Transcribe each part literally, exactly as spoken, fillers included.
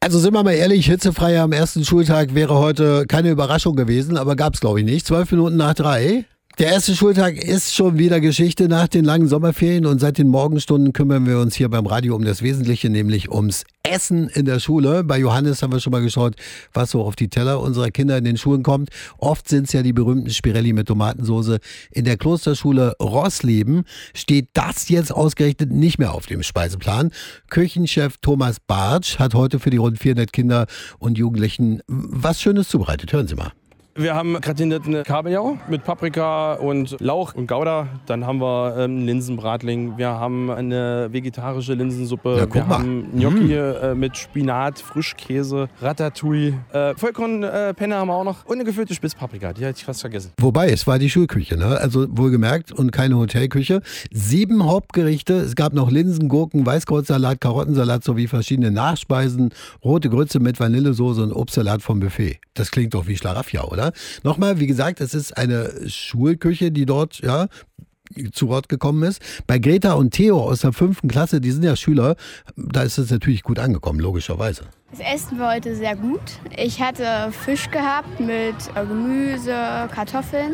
Also sind wir mal ehrlich, hitzefrei am ersten Schultag wäre heute keine Überraschung gewesen, aber gab es glaube ich nicht. Zwölf Minuten nach drei. Der erste Schultag ist schon wieder Geschichte nach den langen Sommerferien und seit den Morgenstunden kümmern wir uns hier beim Radio um das Wesentliche, nämlich ums Essen in der Schule. Bei Johannes haben wir schon mal geschaut, was so auf die Teller unserer Kinder in den Schulen kommt. Oft sind es ja die berühmten Spirelli mit Tomatensauce. In der Klosterschule Roßleben steht das jetzt ausgerechnet nicht mehr auf dem Speiseplan. Küchenchef Thomas Bartsch hat heute für die rund vierhundert Kinder und Jugendlichen was Schönes zubereitet. Hören Sie mal. Wir haben gratinierten Kabeljau mit Paprika und Lauch und Gouda. Dann haben wir ähm, Linsenbratling. Wir haben eine vegetarische Linsensuppe. Ja, wir mal. haben Gnocchi äh, mit Spinat, Frischkäse, Ratatouille. Äh, Vollkornpenne haben wir auch noch. Und eine gefüllte Spitzpaprika. Die hatte ich fast vergessen. Wobei, es war die Schulküche, ne? Also wohlgemerkt und keine Hotelküche. Sieben Hauptgerichte. Es gab noch Linsen, Gurken, Weißkrautsalat, Karottensalat sowie verschiedene Nachspeisen. Rote Grütze mit Vanillesoße und Obstsalat vom Buffet. Das klingt doch wie Schlaraffia, oder? Nochmal, wie gesagt, es ist eine Schulküche, die dort ja, zu Wort gekommen ist. Bei Greta und Theo aus der fünften Klasse, die sind ja Schüler, da ist es natürlich gut angekommen, logischerweise. Das Essen war heute sehr gut. Ich hatte Fisch gehabt mit Gemüse, Kartoffeln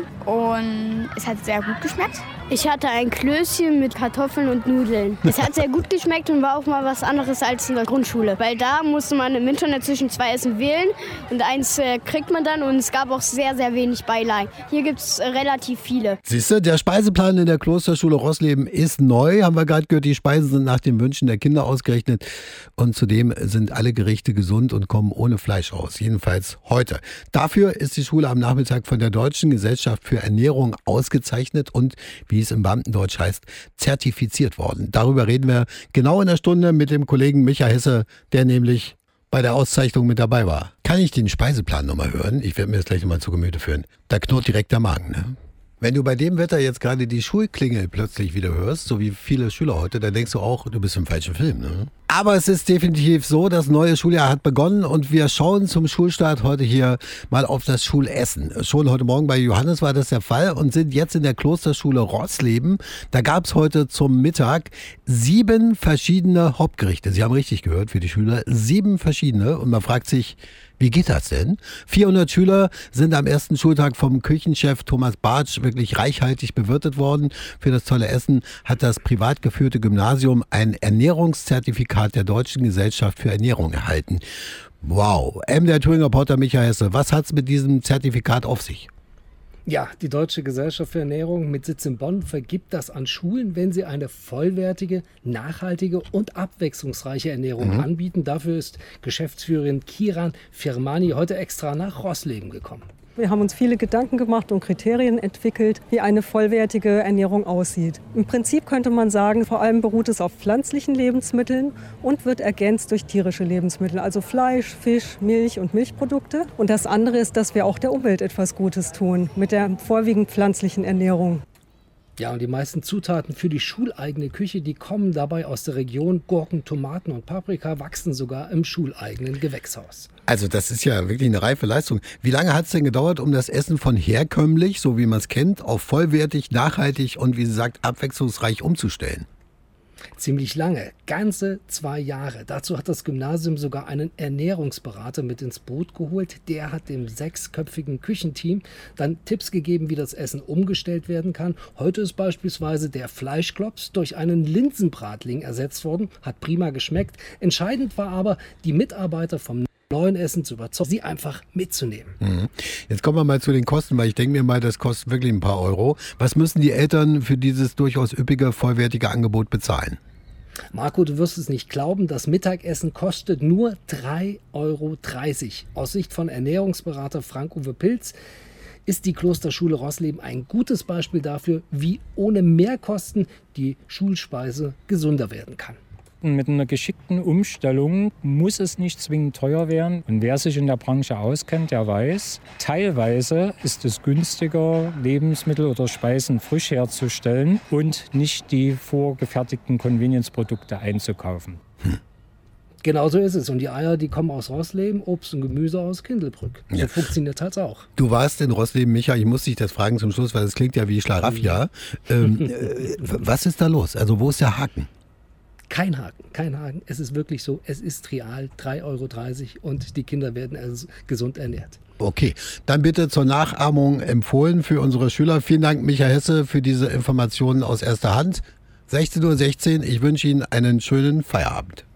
und es hat sehr gut geschmeckt. Ich hatte ein Klößchen mit Kartoffeln und Nudeln. Es hat sehr gut geschmeckt und war auch mal was anderes als in der Grundschule. Weil da musste man im Internet zwischen zwei Essen wählen und eins äh, kriegt man dann und es gab auch sehr, sehr wenig Beilagen. Hier gibt es äh, relativ viele. Siehst du, der Speiseplan in der Klosterschule Roßleben ist neu, haben wir gerade gehört. Die Speisen sind nach den Wünschen der Kinder ausgerechnet und zudem sind alle Gerichte gesund und kommen ohne Fleisch raus. Jedenfalls heute. Dafür ist die Schule am Nachmittag von der Deutschen Gesellschaft für Ernährung ausgezeichnet und, wie es im Beamtendeutsch heißt, zertifiziert worden. Darüber reden wir genau in der Stunde mit dem Kollegen Micha Hesse, der nämlich bei der Auszeichnung mit dabei war. Kann ich den Speiseplan nochmal hören? Ich werde mir das gleich nochmal zu Gemüte führen. Da knurrt direkt der Magen, ne? Wenn du bei dem Wetter jetzt gerade die Schulklingel plötzlich wieder hörst, so wie viele Schüler heute, dann denkst du auch, du bist im falschen Film, ne? Aber es ist definitiv so, das neue Schuljahr hat begonnen und wir schauen zum Schulstart heute hier mal auf das Schulessen. Schon heute Morgen bei Johannes war das der Fall und sind jetzt in der Klosterschule Roßleben. Da gab es heute zum Mittag sieben verschiedene Hauptgerichte. Sie haben richtig gehört für die Schüler, sieben verschiedene und man fragt sich, wie geht das denn? vierhundert Schüler sind am ersten Schultag vom Küchenchef Thomas Bartsch wirklich reichhaltig bewirtet worden. Für das tolle Essen hat das privat geführte Gymnasium ein Ernährungszertifikat der Deutschen Gesellschaft für Ernährung erhalten. Wow. M D R Thüringer Reporter Micha Hesse, was hat es mit diesem Zertifikat auf sich? Ja, die Deutsche Gesellschaft für Ernährung mit Sitz in Bonn vergibt das an Schulen, wenn sie eine vollwertige, nachhaltige und abwechslungsreiche Ernährung mhm. anbieten. Dafür ist Geschäftsführerin Kiran Firmani heute extra nach Roßleben gekommen. Wir haben uns viele Gedanken gemacht und Kriterien entwickelt, wie eine vollwertige Ernährung aussieht. Im Prinzip könnte man sagen, vor allem beruht es auf pflanzlichen Lebensmitteln und wird ergänzt durch tierische Lebensmittel, also Fleisch, Fisch, Milch und Milchprodukte. Und das andere ist, dass wir auch der Umwelt etwas Gutes tun mit der vorwiegend pflanzlichen Ernährung. Ja, und die meisten Zutaten für die schuleigene Küche, die kommen dabei aus der Region. Gurken, Tomaten und Paprika wachsen sogar im schuleigenen Gewächshaus. Also das ist ja wirklich eine reife Leistung. Wie lange hat es denn gedauert, um das Essen von herkömmlich, so wie man es kennt, auf vollwertig, nachhaltig und wie sie sagt, abwechslungsreich umzustellen? Ziemlich lange, ganze zwei Jahre. Dazu hat das Gymnasium sogar einen Ernährungsberater mit ins Boot geholt. Der hat dem sechsköpfigen Küchenteam dann Tipps gegeben, wie das Essen umgestellt werden kann. Heute ist beispielsweise der Fleischklops durch einen Linsenbratling ersetzt worden. Hat prima geschmeckt. Entscheidend war aber, die Mitarbeiter vom neuen Essen zu überzeugen, sie einfach mitzunehmen. Mhm. Jetzt kommen wir mal zu den Kosten, weil ich denke mir mal, das kostet wirklich ein paar Euro. Was müssen die Eltern für dieses durchaus üppige, vollwertige Angebot bezahlen? Marco, du wirst es nicht glauben, das Mittagessen kostet nur drei Euro dreißig. Aus Sicht von Ernährungsberater Frank-Uwe Pilz ist die Klosterschule Roßleben ein gutes Beispiel dafür, wie ohne Mehrkosten die Schulspeise gesunder werden kann. Mit einer geschickten Umstellung muss es nicht zwingend teuer werden. Und wer sich in der Branche auskennt, der weiß, teilweise ist es günstiger, Lebensmittel oder Speisen frisch herzustellen und nicht die vorgefertigten Convenience-Produkte einzukaufen. Hm. Genau so ist es. Und die Eier, die kommen aus Roßleben, Obst und Gemüse aus Kindelbrück. So ja. funktioniert das auch. Du warst in Roßleben, Micha, ich muss dich das fragen zum Schluss, weil es klingt ja wie Schlaraffia. ähm, äh, was ist da los? Also wo ist der Haken? Kein Haken, kein Haken. Es ist wirklich so, es ist real, drei Euro dreißig und die Kinder werden also gesund ernährt. Okay, dann bitte zur Nachahmung empfohlen für unsere Schüler. Vielen Dank, Michael Hesse, für diese Informationen aus erster Hand. sechzehn Uhr sechzehn, ich wünsche Ihnen einen schönen Feierabend.